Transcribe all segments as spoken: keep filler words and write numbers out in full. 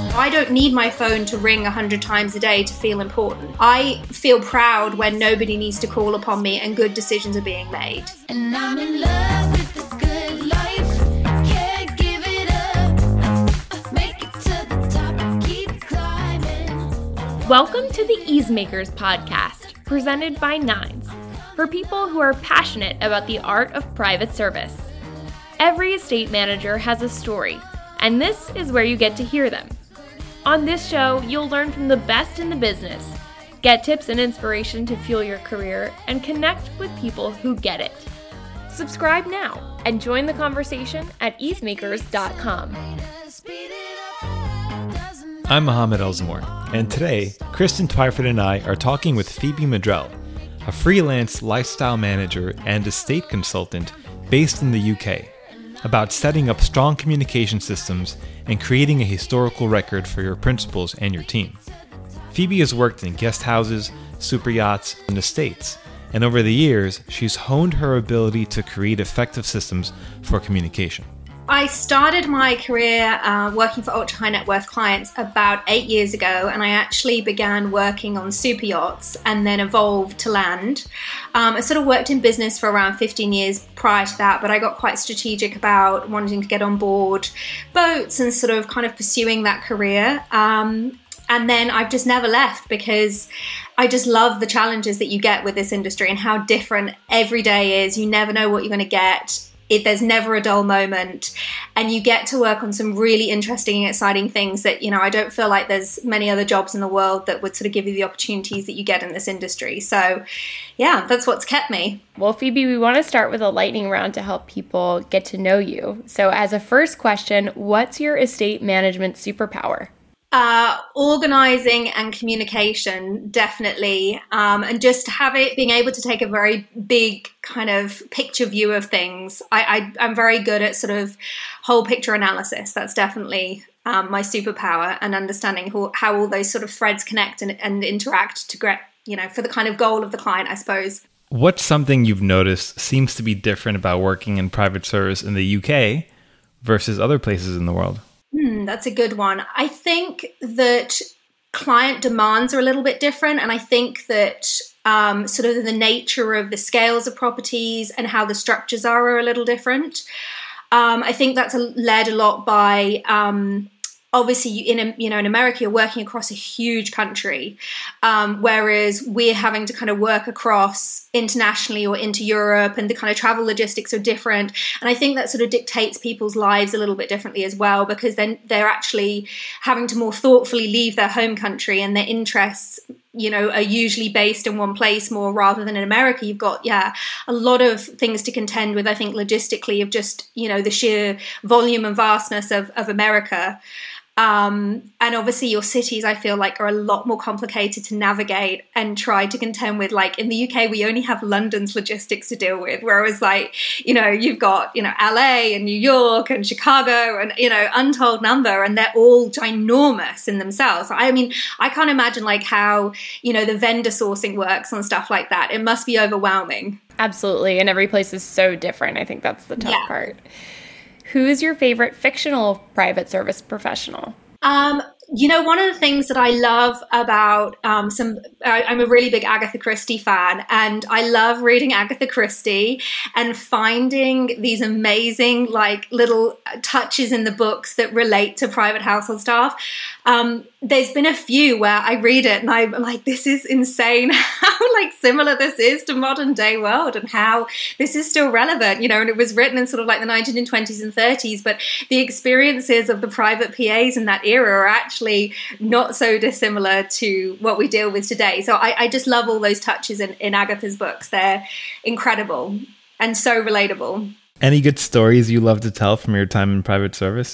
I don't need my phone to ring a hundred times a day to feel important. I feel proud when nobody needs to call upon me and good decisions are being made. And I'm in love with the good life. Can't give it up. Make it to the top, keep climbing. Welcome to the Easemakers podcast, presented by Nines, for people who are passionate about the art of private service. Every estate manager has a story, and this is where you get to hear them. On this show, you'll learn from the best in the business, get tips and inspiration to fuel your career, and connect with people who get it. Subscribe now and join the conversation at easemakers dot com. I'm Mohammed Elzamor, and today, Kristen Twyford and I are talking with Phoebe Madrell, a freelance lifestyle manager and estate consultant based in the U K, about setting up strong communication systems and creating a historical record for your principals and your team. Phoebe has worked in guest houses, super yachts, and estates, and over the years, she's honed her ability to create effective systems for communication. I started my career uh, working for ultra high net worth clients about eight years ago, and I actually began working on super yachts and then evolved to land. Um, I sort of worked in business for around fifteen years prior to that, but I got quite strategic about wanting to get on board boats and sort of kind of pursuing that career. Um, and then I've just never left because I just love the challenges that you get with this industry and how different every day is. You never know what you're going to get. It, there's never a dull moment, and you get to work on some really interesting and exciting things that, you know, I don't feel like there's many other jobs in the world that would sort of give you the opportunities that you get in this industry. So yeah, that's what's kept me. Well, Phoebe, we want to start with a lightning round to help people get to know you. So as a first question, what's your estate management superpower? Uh, organizing and communication, definitely. Um, and just have it, being able to take a very big kind of picture view of things. I, I, I'm very good at sort of whole picture analysis. That's definitely um, my superpower, and understanding how, how all those sort of threads connect and, and interact to get, you know, for the kind of goal of the client, I suppose. What's something you've noticed seems to be different about working in private service in the U K versus other places in the world? Hmm, that's a good one. I think that client demands are a little bit different. And I think that um, sort of the nature of the scales of properties and how the structures are are a little different. Um, I think that's led a lot by... Um, Obviously, in you know in America, you're working across a huge country, um, whereas we're having to kind of work across internationally or into Europe, and the kind of travel logistics are different. And I think that sort of dictates people's lives a little bit differently as well, because then they're actually having to more thoughtfully leave their home country, and their interests, you know, are usually based in one place more rather than in America. You've got, yeah, a lot of things to contend with, I think, logistically, of just, you know, the sheer volume and vastness of, of America. Um, and obviously your cities, I feel like, are a lot more complicated to navigate and try to contend with. Like in the U K, we only have London's logistics to deal with, whereas like, you know, you've got, you know, L A and New York and Chicago and, you know, untold number, and they're all ginormous in themselves. I mean, I can't imagine like how, you know, the vendor sourcing works and stuff like that. It must be overwhelming. Absolutely. And every place is so different. I think that's the tough yeah. part. Who is your favorite fictional private service professional? Um, you know, one of the things that I love about um, some, I, I'm a really big Agatha Christie fan, and I love reading Agatha Christie and finding these amazing, like, little touches in the books that relate to private household staff. Um, there's been a few where I read it and I'm like, this is insane how like similar this is to modern day world, and how this is still relevant, you know, and it was written in sort of like the nineteen twenties and thirties, but the experiences of the private P As in that era are actually not so dissimilar to what we deal with today. So I, I just love all those touches in, in Agatha's books. They're incredible and so relatable. Any good stories you love to tell from your time in private service?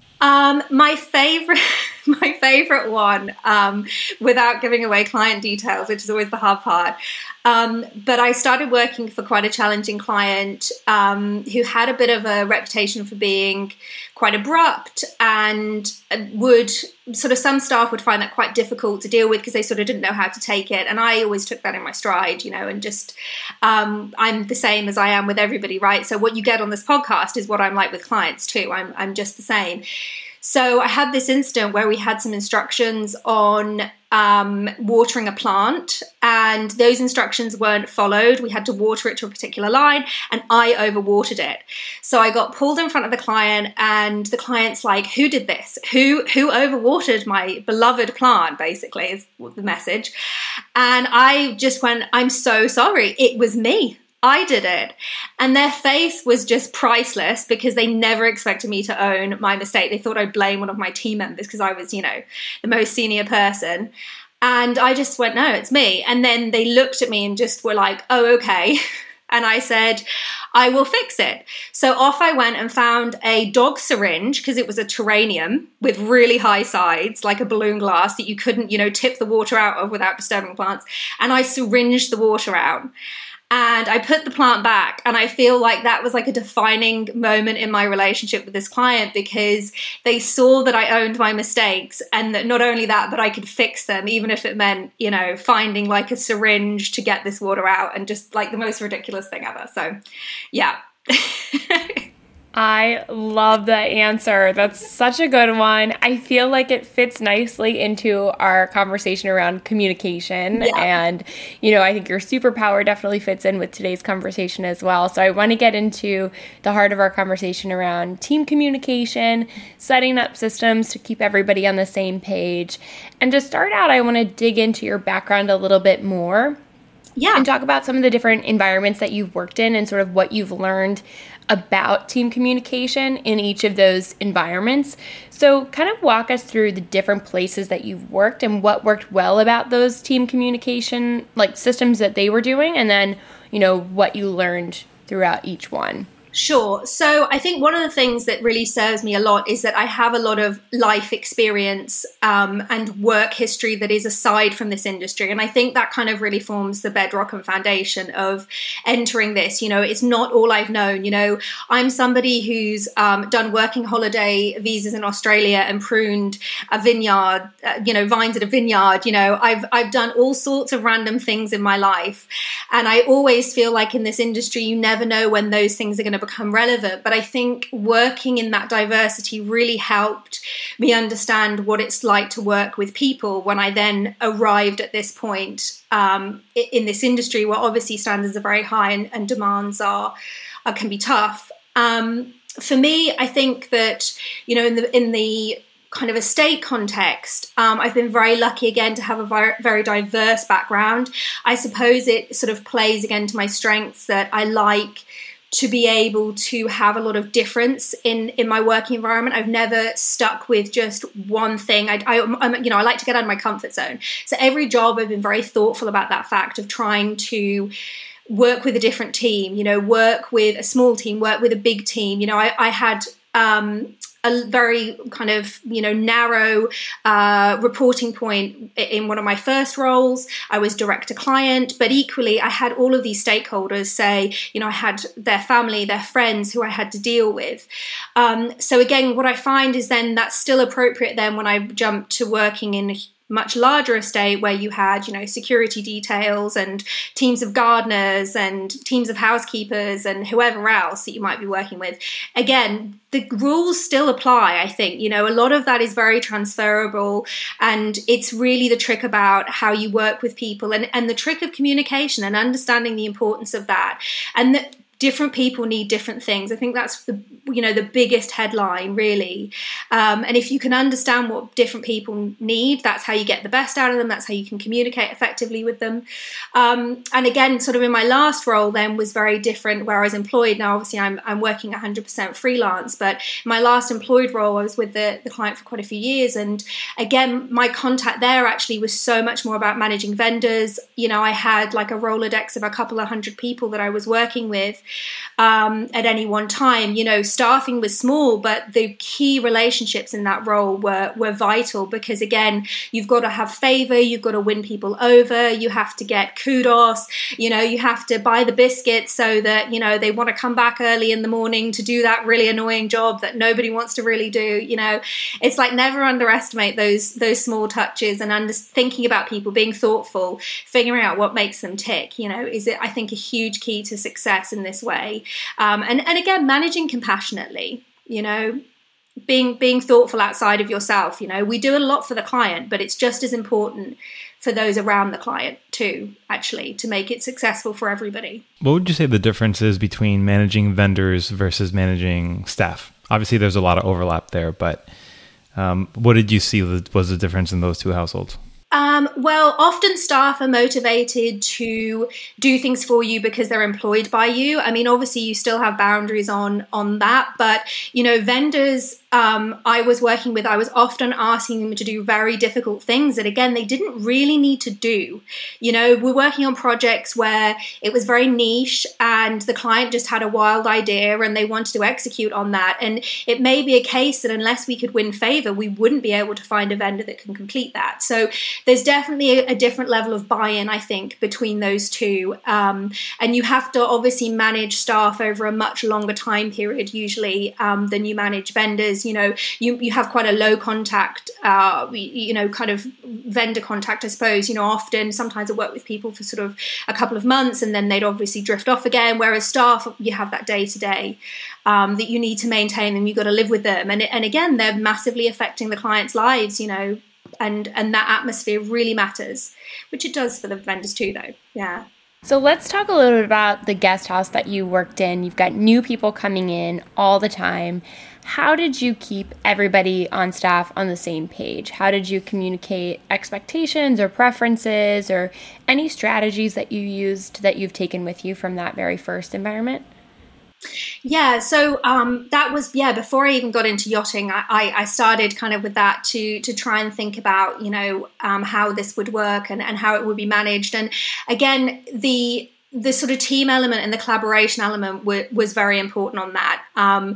Um, my favorite, my favorite one, um, without giving away client details, which is always the hard part. Um, but I started working for quite a challenging client, um, who had a bit of a reputation for being quite abrupt, and would sort of, some staff would find that quite difficult to deal with because they sort of didn't know how to take it. And I always took that in my stride, you know, and just, um, I'm the same as I am with everybody, right? So what you get on this podcast is what I'm like with clients too. I'm, I'm just the same. So I had this incident where we had some instructions on um, watering a plant, and those instructions weren't followed. We had to water it to a particular line, and I overwatered it. So I got pulled in front of the client, and the client's like, who did this? Who who overwatered my beloved plant, basically, is the message. And I just went, I'm so sorry. It was me. I did it. And their face was just priceless because they never expected me to own my mistake. They thought I'd blame one of my team members because I was, you know, the most senior person. And I just went, no, it's me. And then they looked at me and just were like, oh, okay. And I said, I will fix it. So off I went and found a dog syringe, because it was a terrarium with really high sides, like a balloon glass that you couldn't, you know, tip the water out of without disturbing plants. And I syringed the water out. And I put the plant back, and I feel like that was like a defining moment in my relationship with this client, because they saw that I owned my mistakes, and that not only that, but I could fix them, even if it meant, you know, finding like a syringe to get this water out, and just like the most ridiculous thing ever. So, yeah. I love that answer. That's such a good one. I feel like it fits nicely into our conversation around communication. Yeah. And, you know, I think your superpower definitely fits in with today's conversation as well. So I want to get into the heart of our conversation around team communication, setting up systems to keep everybody on the same page. And to start out, I want to dig into your background a little bit more. Yeah. And talk about some of the different environments that you've worked in and sort of what you've learned about team communication in each of those environments. So kind of walk us through the different places that you've worked and what worked well about those team communication like systems that they were doing, and then, you know, what you learned throughout each one. Sure. So I think one of the things that really serves me a lot is that I have a lot of life experience um, and work history that is aside from this industry. And I think that kind of really forms the bedrock and foundation of entering this. You know, it's not all I've known. You know, I'm somebody who's um, done working holiday visas in Australia and pruned a vineyard, uh, you know, vines at a vineyard. You know, I've, I've done all sorts of random things in my life. And I always feel like in this industry, you never know when those things are going to become relevant. But I think working in that diversity really helped me understand what it's like to work with people when I then arrived at this point um, in this industry where obviously standards are very high and, and demands are, are can be tough. Um, for me, I think that, you know, in the in the kind of estate context, um, I've been very lucky again to have a very, very diverse background. I suppose it sort of plays again to my strengths that I like to be able to have a lot of difference in, in my working environment. I've never stuck with just one thing. I, I, I'm, you know, I like to get out of my comfort zone. So every job I've been very thoughtful about that fact of trying to work with a different team, you know, work with a small team, work with a big team. You know, I, I had um, a very kind of, you know, narrow uh, reporting point in one of my first roles. I was direct to client, but equally I had all of these stakeholders say, you know, I had their family, their friends who I had to deal with. Um, so again, what I find is then that's still appropriate then when I jump to working in a much larger estate where you had, you know, security details and teams of gardeners and teams of housekeepers and whoever else that you might be working with. Again, the rules still apply, I think. You know, a lot of that is very transferable, and it's really the trick about how you work with people and, and the trick of communication and understanding the importance of that. And that different people need different things. I think that's the, you know, the biggest headline, really. Um, and if you can understand what different people need, that's how you get the best out of them. That's how you can communicate effectively with them. Um, and again, sort of in my last role then was very different where I was employed. Now, obviously, I'm I'm working one hundred percent freelance, but my last employed role, I was with the, the client for quite a few years. And again, my contact there actually was so much more about managing vendors. You know, I had like a Rolodex of a couple of hundred people that I was working with Um, at any one time. You know, staffing was small, but the key relationships in that role were were vital because, again, you've got to have favor, you've got to win people over, you have to get kudos, you know, you have to buy the biscuits so that, you know, they want to come back early in the morning to do that really annoying job that nobody wants to really do. You know, it's like never underestimate those those small touches and under, thinking about people, being thoughtful, figuring out what makes them tick, you know, is it, I think, a huge key to success in this way. Um, and, and again, managing compassionately, you know, being being thoughtful outside of yourself. You know, we do a lot for the client, but it's just as important for those around the client too, actually, to make it successful for everybody. What would you say the difference is between managing vendors versus managing staff? Obviously, there's a lot of overlap there, but um, what did you see was the difference in those two households? Um, well, often staff are motivated to do things for you because they're employed by you. I mean, obviously, you still have boundaries on on that, but you know, vendors. Um, I was working with, I was often asking them to do very difficult things that, again, they didn't really need to do. You know, we're working on projects where it was very niche and the client just had a wild idea and they wanted to execute on that. And it may be a case that unless we could win favor, we wouldn't be able to find a vendor that can complete that. So there's definitely a, a different level of buy-in, I think, between those two. Um, and you have to obviously manage staff over a much longer time period, usually, um, than you manage vendors. You know, you, you have quite a low contact, uh, you know, kind of vendor contact, I suppose. You know, often, sometimes I work with people for sort of a couple of months and then they'd obviously drift off again. Whereas staff, you have that day to day that you need to maintain them. You've got to live with them. And, and again, they're massively affecting the client's lives, you know, and, and that atmosphere really matters, which it does for the vendors too, though. Yeah. So let's talk a little bit about the guest house that you worked in. You've got new people coming in all the time. How did you keep everybody on staff on the same page? How did you communicate expectations or preferences or any strategies that you used that you've taken with you from that very first environment? Yeah, so um, that was, yeah, before I even got into yachting, I, I, I started kind of with that to to try and think about, you know, um, how this would work and, and how it would be managed. And again, the the sort of team element and the collaboration element w- was very important on that. Um,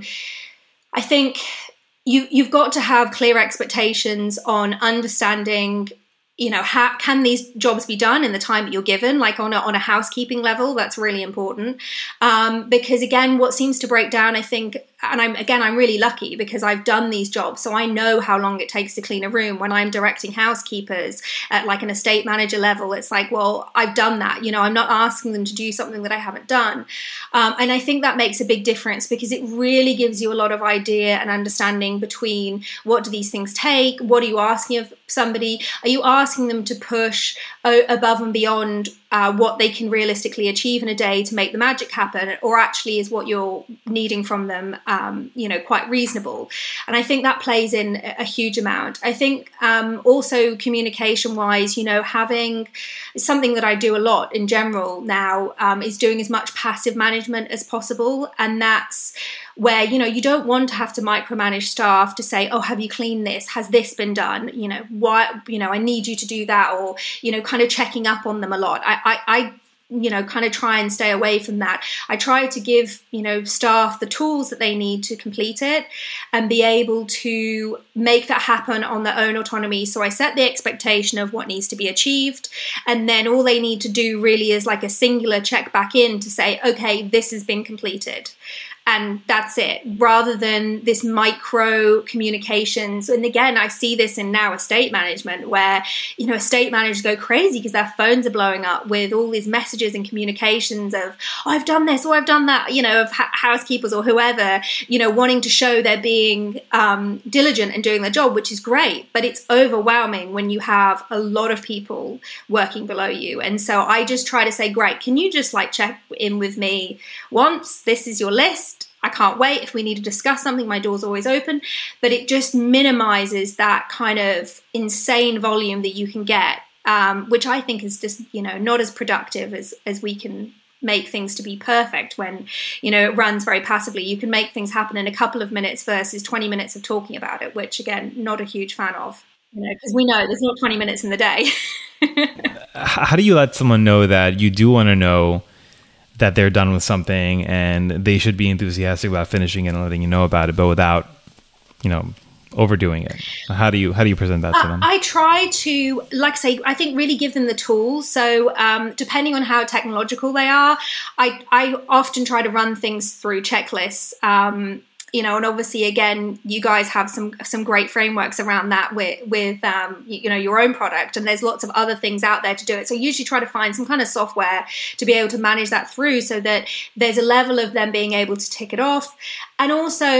I think you, you've got to have clear expectations on understanding, you know, how can these jobs be done in the time that you're given, like on a, on a housekeeping level. That's really important. Um, because again, what seems to break down, I think, and I'm, again, I'm really lucky because I've done these jobs. So I know how long it takes to clean a room. When I'm directing housekeepers at like an estate manager level, it's like, well, I've done that. You know, I'm not asking them to do something that I haven't done. Um, and I think that makes a big difference because it really gives you a lot of idea and understanding between what do these things take? What are you asking of somebody? Are you asking them to push o- above and beyond uh, what they can realistically achieve in a day to make the magic happen? Or actually is what you're needing from them Um, you know, quite reasonable? And I think that plays in a huge amount. I think um, also communication-wise, you know, having something that I do a lot in general now um, is doing as much passive management as possible. And that's where, you know, you don't want to have to micromanage staff to say, oh, have you cleaned this? Has this been done? You know, why, you know, I need you to do that, or, you know, kind of checking up on them a lot. I, I, I you know, kind of try and stay away from that. I try to give, you know, staff the tools that they need to complete it and be able to make that happen on their own autonomy. So I set the expectation of what needs to be achieved. And then all they need to do really is like a singular check back in to say, okay, this has been completed. And that's it, rather than this micro communications. And again, I see this in now estate management where, you know, estate managers go crazy because their phones are blowing up with all these messages and communications of, oh, I've done this, or I've done that, you know, of ha- housekeepers or whoever, you know, wanting to show they're being um, diligent and doing their job, which is great. But it's overwhelming when you have a lot of people working below you. And so I just try to say, great, can you just like check in with me once? This is your list. I can't wait. If we need to discuss something, my door's always open. But it just minimizes that kind of insane volume that you can get, um, which I think is just, you know, not as productive as, as we can make things to be perfect when, you know, it runs very passively. You can make things happen in a couple of minutes versus twenty minutes of talking about it, which, again, not a huge fan of, you know, because we know there's not twenty minutes in the day. How do you let someone know that you do want to know that they're done with something and they should be enthusiastic about finishing it and letting you know about it, but without, you know, overdoing it? How do you how do you present that to them? I, I try to, like I say, I think really give them the tools. So um, depending on how technological they are, I, I often try to run things through checklists. Um, You know, and obviously, again, you guys have some some great frameworks around that with, with um, you, you know, your own product. And there's lots of other things out there to do it. So I usually try to find some kind of software to be able to manage that through so that there's a level of them being able to tick it off. And also,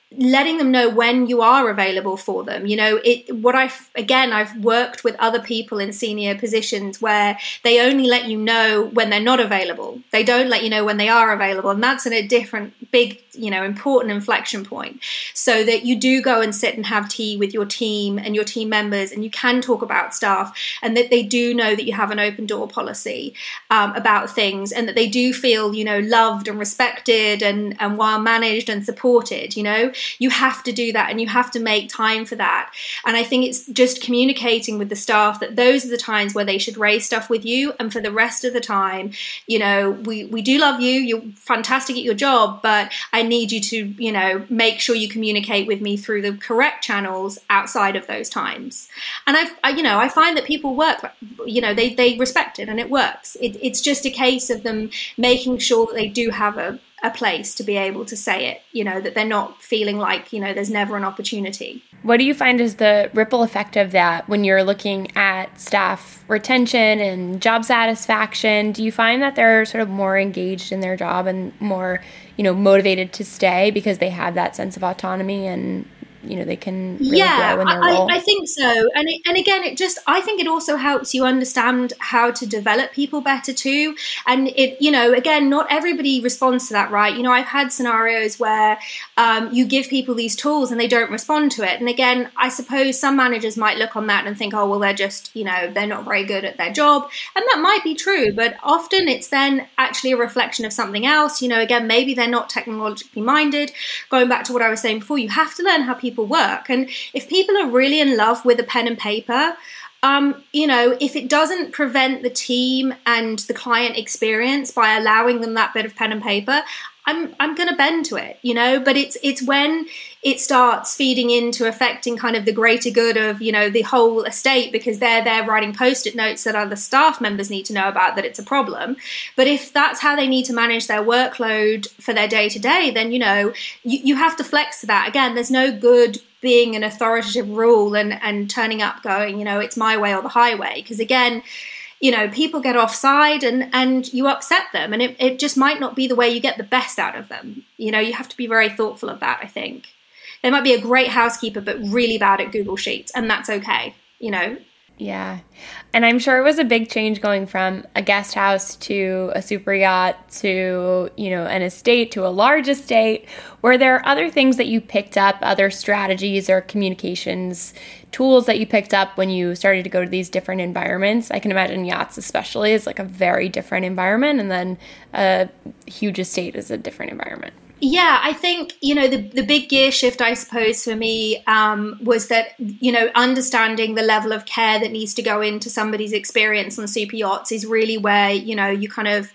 letting them know when you are available for them. You know, it, what I've, again, I've worked with other people in senior positions where they only let you know when they're not available. They don't let you know when they are available. And that's in a different, big, you know, important inflection point, so that you do go and sit and have tea with your team and your team members, and you can talk about stuff, and that they do know that you have an open door policy um, about things, and that they do feel, you know, loved and respected and, and well managed and supported. You know, you have to do that, and you have to make time for that. And I think it's just communicating with the staff that those are the times where they should raise stuff with you, and for the rest of the time, you know, we, we do love you, you're fantastic at your job, but I need you to, you know, make sure you communicate with me through the correct channels outside of those times. And I've, I, you know, I find that people work, you know, they, they respect it and it works. It, it's just a case of them making sure that they do have a, a place to be able to say it, you know, that they're not feeling like, you know, there's never an opportunity. What do you find is the ripple effect of that when you're looking at staff retention and job satisfaction? Do you find that they're sort of more engaged in their job and more, you know, motivated to stay because they have that sense of autonomy and, you know, they can really yeah, grow in their I, role? I think so. And it, and again, it just, I think it also helps you understand how to develop people better too. And it, you know, again, not everybody responds to that, right? You know, I've had scenarios where um, you give people these tools and they don't respond to it. And again, I suppose some managers might look on that and think, oh, well, they're just, you know, they're not very good at their job. And that might be true, but often it's then actually a reflection of something else. You know, again, maybe they're not technologically minded. Going back to what I was saying before, you have to learn how people People work. And if people are really in love with a pen and paper, um, you know, if it doesn't prevent the team and the client experience by allowing them that bit of pen and paper, I'm I'm going to bend to it, you know. But it's it's when it starts feeding into affecting kind of the greater good of, you know, the whole estate, because they're there writing post-it notes that other staff members need to know about, that it's a problem. But if that's how they need to manage their workload for their day-to-day, then, you know, you, you have to flex to that. Again, there's no good being an authoritative rule and, and turning up going, you know, it's my way or the highway. Because again, you know, people get offside and, and you upset them, and it, it just might not be the way you get the best out of them. You know, you have to be very thoughtful of that, I think. They might be a great housekeeper, but really bad at Google Sheets, and that's okay, you know. Yeah. And I'm sure it was a big change going from a guest house to a super yacht to, you know, an estate to a large estate. Were there other things that you picked up, other strategies or communications tools that you picked up when you started to go to these different environments? I can imagine yachts especially is like a very different environment, and then a huge estate is a different environment. Yeah, I think, you know, the, the big gear shift, I suppose, for me um, was that, you know, understanding the level of care that needs to go into somebody's experience on super yachts is really where, you know, you kind of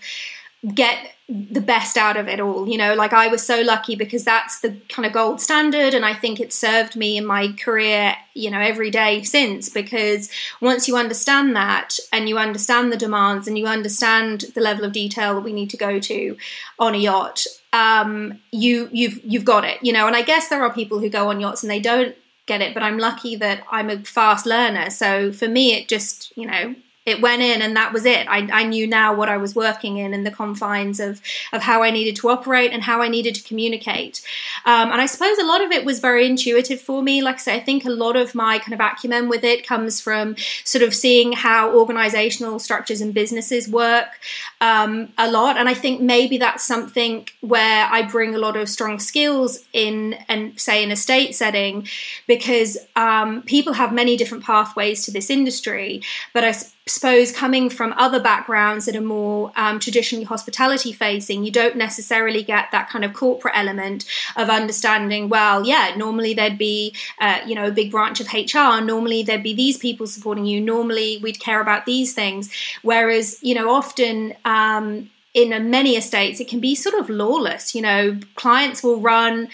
get the best out of it all. You know, like I was so lucky because that's the kind of gold standard, and I think it served me in my career, you know, every day since, because once you understand that and you understand the demands and you understand the level of detail that we need to go to on a yacht, um, you you've you've got it, you know. And I guess there are people who go on yachts and they don't get it, but I'm lucky that I'm a fast learner. So for me, it just, you know, it went in and that was it. I, I knew now what I was working in and the confines of, of how I needed to operate and how I needed to communicate. Um, and I suppose a lot of it was very intuitive for me. Like I say, I think a lot of my kind of acumen with it comes from sort of seeing how organizational structures and businesses work um, a lot. And I think maybe that's something where I bring a lot of strong skills in, and say in a state setting, because um, people have many different pathways to this industry. But I suppose coming from other backgrounds that are more um, traditionally hospitality facing, you don't necessarily get that kind of corporate element of understanding, well, yeah, normally there'd be, uh, you know, a big branch of H R. Normally there'd be these people supporting you. Normally we'd care about these things. Whereas, you know, often um, in many estates, it can be sort of lawless. You know, clients will run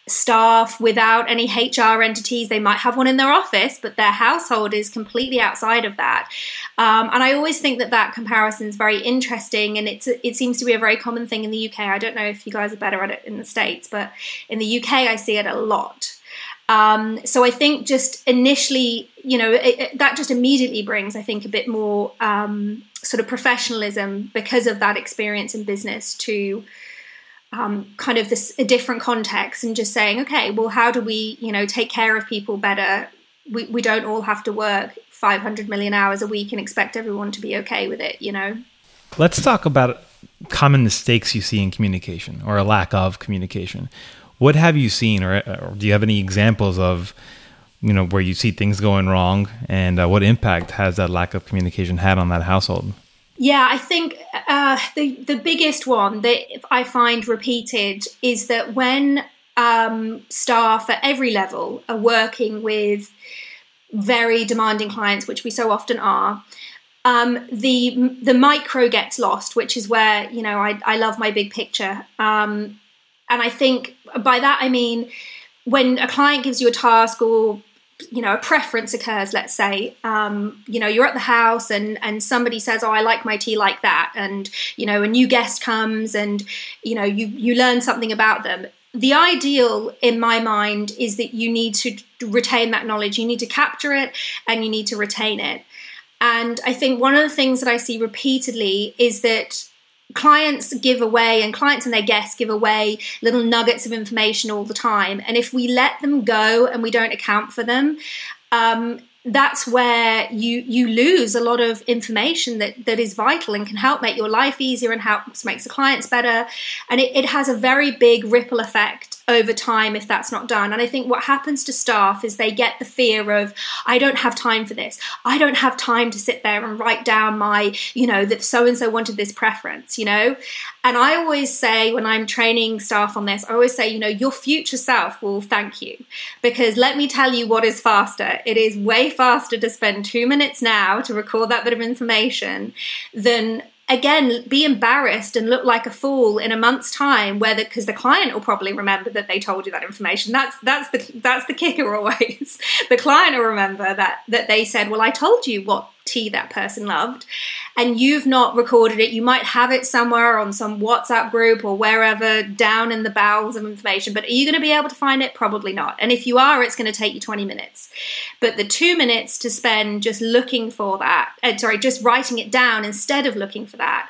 staff without any H R entities. They might have one in their office, but their household is completely outside of that. Um, and I always think that that comparison is very interesting, and it's it seems to be a very common thing in the U K. I don't know if you guys are better at it in the States, but in the U K, I see it a lot. Um, so I think just initially, you know, it, it, that just immediately brings, I think, a bit more um, sort of professionalism because of that experience in business to um, kind of this a different context and just saying, okay, well, how do we, you know, take care of people better? We we don't all have to work five hundred million hours a week and expect everyone to be okay with it, you know? Let's talk about common mistakes you see in communication or a lack of communication. What have you seen, or, or do you have any examples of, you know, where you see things going wrong, and uh, what impact has that lack of communication had on that household? Yeah, I think uh, the the biggest one that I find repeated is that when um, staff at every level are working with very demanding clients, which we so often are, um, the the micro gets lost, which is where, you know, I, I love my big picture. Um, and I think by that I mean when a client gives you a task, or you know, a preference occurs, let's say, um, you know, you're at the house and, and somebody says, oh, I like my tea like that. And, you know, a new guest comes and, you know, you, you learn something about them. The ideal in my mind is that you need to retain that knowledge. You need to capture it and you need to retain it. And I think one of the things that I see repeatedly is that clients give away, and clients and their guests give away little nuggets of information all the time. And if we let them go and we don't account for them, um, that's where you you lose a lot of information that, that is vital and can help make your life easier and helps makes the clients better. And it, it has a very big ripple effect over time if that's not done. And I think what happens to staff is they get the fear of, I don't have time for this. I don't have time to sit there and write down my, you know, that so-and-so wanted this preference, you know. And I always say when I'm training staff on this, I always say, you know, your future self will thank you. Because let me tell you what is faster. It is way faster to spend two minutes now to record that bit of information than, again, be embarrassed and look like a fool in a month's time, where because the, the client will probably remember that they told you that information. That's that's the that's the kicker always. The client will remember that that they said, well, I told you what tea that person loved, and you've not recorded it. You might have it somewhere on some WhatsApp group or wherever down in the bowels of information, but are you going to be able to find it? Probably not. And if you are, it's going to take you twenty minutes. But the two minutes to spend just looking for that, uh, sorry, just writing it down instead of looking for that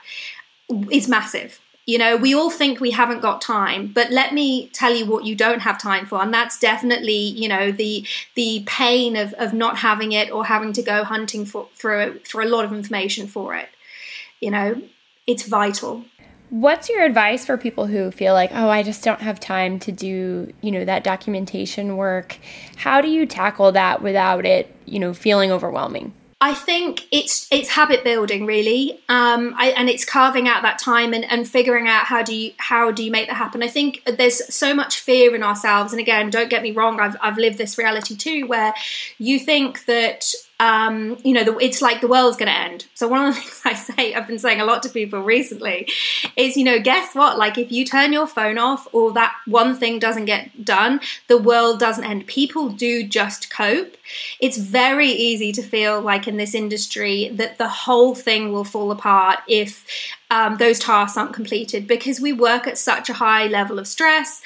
is massive. You know, we all think we haven't got time, but let me tell you what you don't have time for. And that's definitely, you know, the the pain of, of not having it or having to go hunting for, for, for a lot of information for it. You know, it's vital. What's your advice for people who feel like, oh, I just don't have time to do, you know, that documentation work? How do you tackle that without it, you know, feeling overwhelming? I think it's it's habit building, really, um, I, and it's carving out that time and, and figuring out how do you how do you make that happen. I think there's so much fear in ourselves, and again, don't get me wrong, I've I've lived this reality too, where you think that um, you know the, it's like the world's going to end. So one of the things I say, I've been saying a lot to people recently, is you know, guess what? Like if you turn your phone off or that one thing doesn't get done, the world doesn't end. People do just cope. It's very easy to feel like in this industry that the whole thing will fall apart if um, those tasks aren't completed, because we work at such a high level of stress.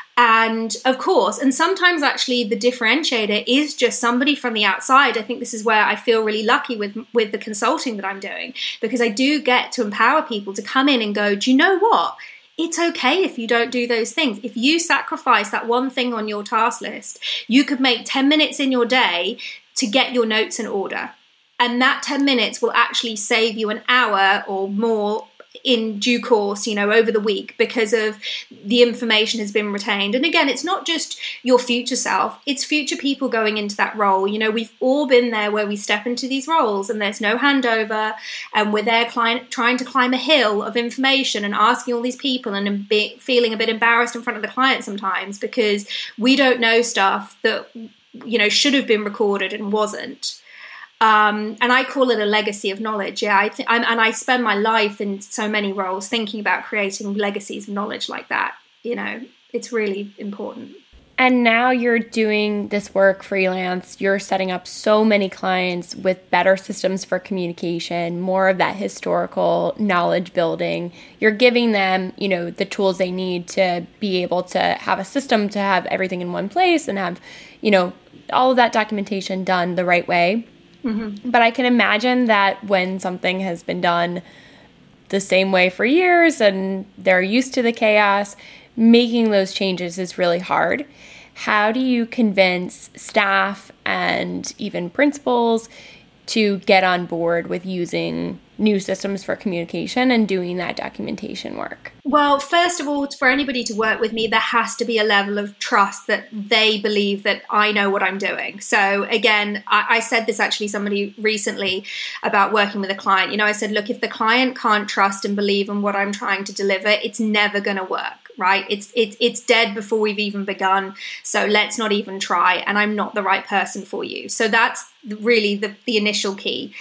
And of course, and sometimes actually the differentiator is just somebody from the outside. I think this is where I feel really lucky with, with the consulting that I'm doing, because I do get to empower people to come in and go, do you know what? It's okay if you don't do those things. If you sacrifice that one thing on your task list, you could make ten minutes in your day to get your notes in order. And that ten minutes will actually save you an hour or more in due course, you know, over the week, because of the information has been retained. And again, it's not just your future self, it's future people going into that role. You know, we've all been there where we step into these roles and there's no handover, and we're there client, trying to climb a hill of information and asking all these people and be, feeling a bit embarrassed in front of the client sometimes because we don't know stuff that, you know, should have been recorded and wasn't. Um, and I call it a legacy of knowledge. Yeah, I th- I'm, and I spend my life in so many roles thinking about creating legacies of knowledge like that. You know, it's really important. And now you're doing this work freelance. You're setting up so many clients with better systems for communication, more of that historical knowledge building. You're giving them, you know, the tools they need to be able to have a system to have everything in one place and have, you know, all of that documentation done the right way. Mm-hmm. But I can imagine that when something has been done the same way for years and they're used to the chaos. Making those changes is really hard. How do you convince staff and even principals to get on board with using new systems for communication and doing that documentation work? Well, first of all, for anybody to work with me, there has to be a level of trust that they believe that I know what I'm doing. So again, I, I said this actually somebody recently about working with a client. You know, I said, look, if the client can't trust and believe in what I'm trying to deliver, it's never going to work. Right? It's it's it's dead before we've even begun. So let's not even try. And I'm not the right person for you. So that's really the, the initial key.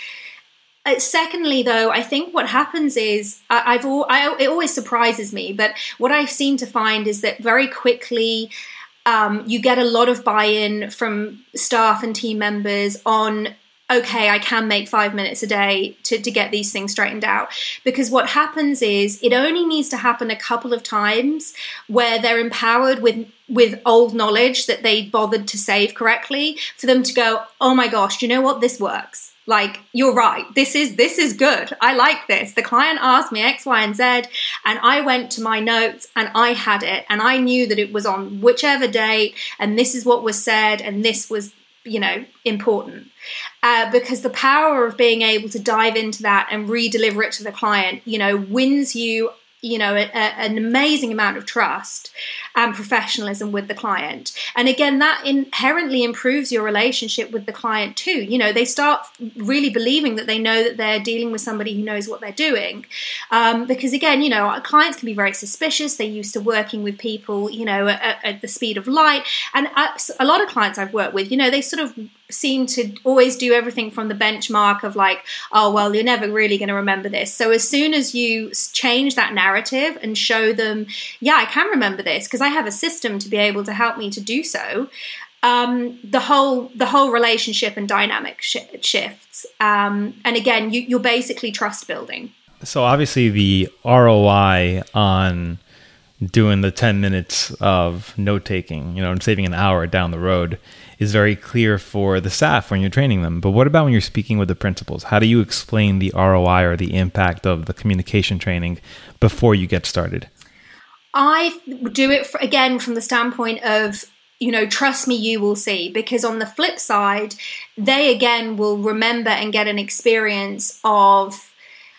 Uh, secondly, though, I think what happens is I, I've all, I, it always surprises me, but what I seem to find is that very quickly um, you get a lot of buy-in from staff and team members on, okay, I can make five minutes a day to, to get these things straightened out. Because what happens is it only needs to happen a couple of times where they're empowered with with old knowledge that they bothered to save correctly for them to go, oh my gosh, you know what? This works. Like, you're right. This is this is good. I like this. The client asked me X, Y, and Z, and I went to my notes and I had it. And I knew that it was on whichever date, and this is what was said, and this was, you know, important. Uh, because the power of being able to dive into that and re-deliver it to the client, you know, wins you, you know, a, a, an amazing amount of trust and professionalism with the client. And again, that inherently improves your relationship with the client too. You know, they start really believing that they know that they're dealing with somebody who knows what they're doing. Um, because again, you know, our clients can be very suspicious. They're used to working with people, you know, at, at the speed of light. And a lot of clients I've worked with, you know, they sort of seem to always do everything from the benchmark of like, oh, well, you're never really going to remember this. So as soon as you change that narrative and show them, yeah, I can remember this because I have a system to be able to help me to do so, um, the whole the whole relationship and dynamic sh- shifts. Um, and again, you, you're basically trust building. So obviously the R O I on doing the ten minutes of note taking, you know, and saving an hour down the road is very clear for the staff when you're training them. But what about when you're speaking with the principals? How do you explain the R O I or the impact of the communication training before you get started? I do it, for, again, from the standpoint of, you know, trust me, you will see. Because on the flip side, they, again, will remember and get an experience of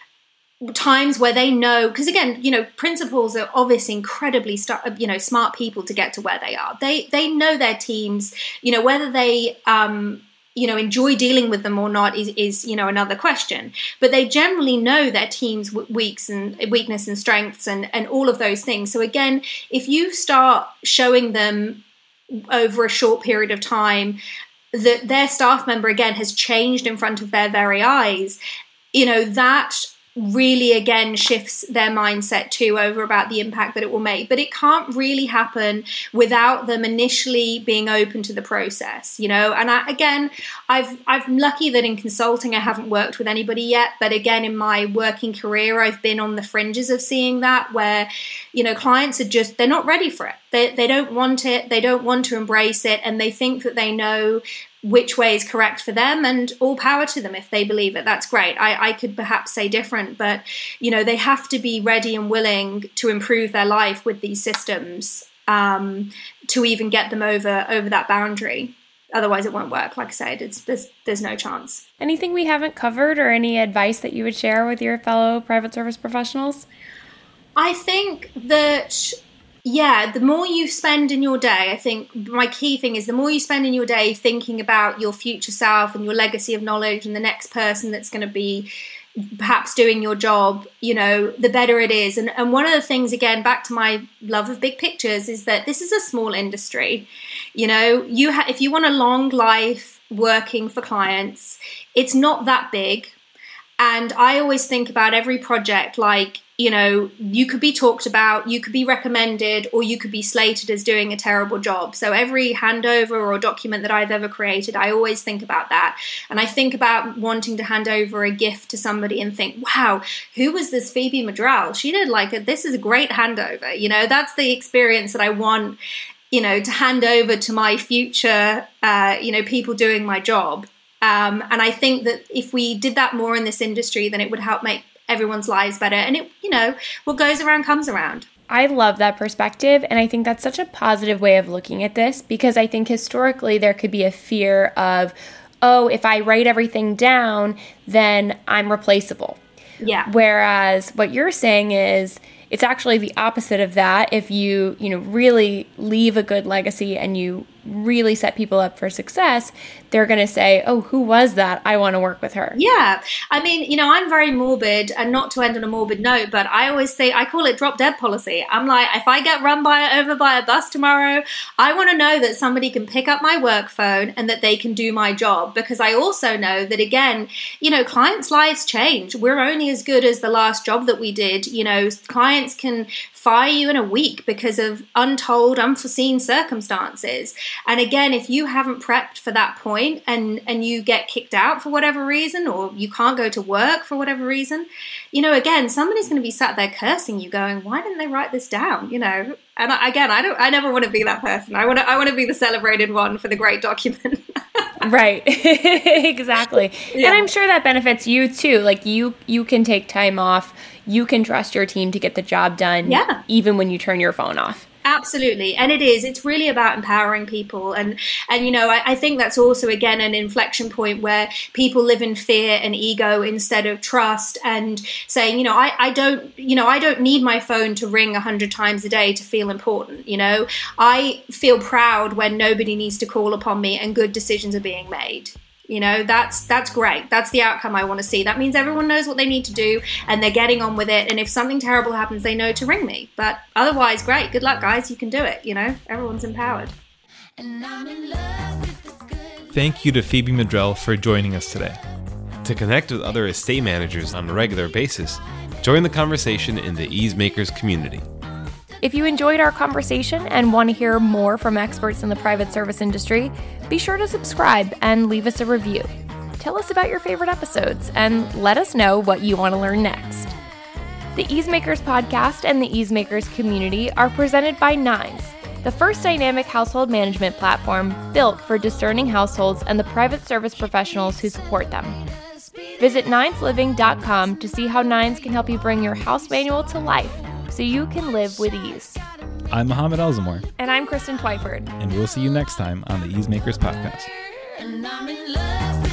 times where they know, because again, you know, principals are obviously incredibly, you know, smart people to get to where they are. They they know their teams, you know, whether they, um, you know, enjoy dealing with them or not is, is, you know, another question. But they generally know their team's weaks and weakness and strengths and, and all of those things. So again, if you start showing them over a short period of time that their staff member, again, has changed in front of their very eyes, you know, that really, again, shifts their mindset too over about the impact that it will make. But it can't really happen without them initially being open to the process, you know. And I, again, I've I'm lucky that in consulting I haven't worked with anybody yet. But again, in my working career, I've been on the fringes of seeing that, where, you know, clients are just, they're not ready for it. They they don't want it. They don't want to embrace it. And they think that they know which way is correct for them, and all power to them if they believe it. That's great. I, I could perhaps say different, but, you know, they have to be ready and willing to improve their life with these systems um, to even get them over over that boundary. Otherwise, it won't work. Like I said, it's there's, there's no chance. Anything we haven't covered or any advice that you would share with your fellow private service professionals? I think that, yeah, the more you spend in your day, I think my key thing is the more you spend in your day thinking about your future self and your legacy of knowledge and the next person that's going to be perhaps doing your job, you know, the better it is. And, and one of the things, again, back to my love of big pictures, is that this is a small industry. You know, you ha- if you want a long life working for clients, it's not that big. And I always think about every project like, you know, you could be talked about, you could be recommended, or you could be slated as doing a terrible job. So every handover or document that I've ever created, I always think about that. And I think about wanting to hand over a gift to somebody and think, wow, who was this Phoebe Madrell? She did like it. This is a great handover. You know, that's the experience that I want, you know, to hand over to my future, uh, you know, people doing my job. Um, and I think that if we did that more in this industry, then it would help make everyone's lives better. And it, you know, what goes around comes around. I love that perspective, and I think that's such a positive way of looking at this, because I think historically there could be a fear of, oh, if I write everything down, then I'm replaceable. Yeah. Whereas what you're saying is it's actually the opposite of that. If you, you know, really leave a good legacy and you really set people up for success, they're going to say, oh, who was that? I want to work with her. Yeah. I mean, you know, I'm very morbid, and not to end on a morbid note, but I always say, I call it drop dead policy. I'm like, if I get run by over by a bus tomorrow, I want to know that somebody can pick up my work phone and that they can do my job, because I also know that, again, you know, clients' lives change. We're only as good as the last job that we did. You know, clients can fire you in a week because of untold, unforeseen circumstances. And again, if you haven't prepped for that point and, and you get kicked out for whatever reason, or you can't go to work for whatever reason, you know, again, somebody's going to be sat there cursing you, going, why didn't they write this down? You know, and I, again, I don't, I never want to be that person. I want to, I want to be the celebrated one for the great document. Right. Exactly. Yeah. And I'm sure that benefits you too. Like you, you can take time off. You can trust your team to get the job done. Yeah. Even when you turn your phone off. Absolutely. And it is. It's really about empowering people. And, and you know, I, I think that's also, again, an inflection point where people live in fear and ego instead of trust, and saying, you know, I, I don't, you know, I don't need my phone to ring a hundred times a day to feel important. You know, I feel proud when nobody needs to call upon me and good decisions are being made. You know, that's that's great. That's the outcome I want to see. That means everyone knows what they need to do and they're getting on with it. And if something terrible happens, they know to ring me. But otherwise, great. Good luck, guys. You can do it. You know, everyone's empowered. And I'm in love with the good. Thank you to Phoebe Madrell for joining us today. To connect with other estate managers on a regular basis, join the conversation in the Easemakers community. If you enjoyed our conversation and want to hear more from experts in the private service industry, be sure to subscribe and leave us a review. Tell us about your favorite episodes and let us know what you want to learn next. The Easemakers podcast and the Easemakers community are presented by Nines, the first dynamic household management platform built for discerning households and the private service professionals who support them. Visit nines living dot com to see how Nines can help you bring your house manual to life so you can live with ease. I'm Mohammed Elzamor, And I'm Kristen Twyford. and we'll see you next time on the Easemakers podcast. And I'm in love with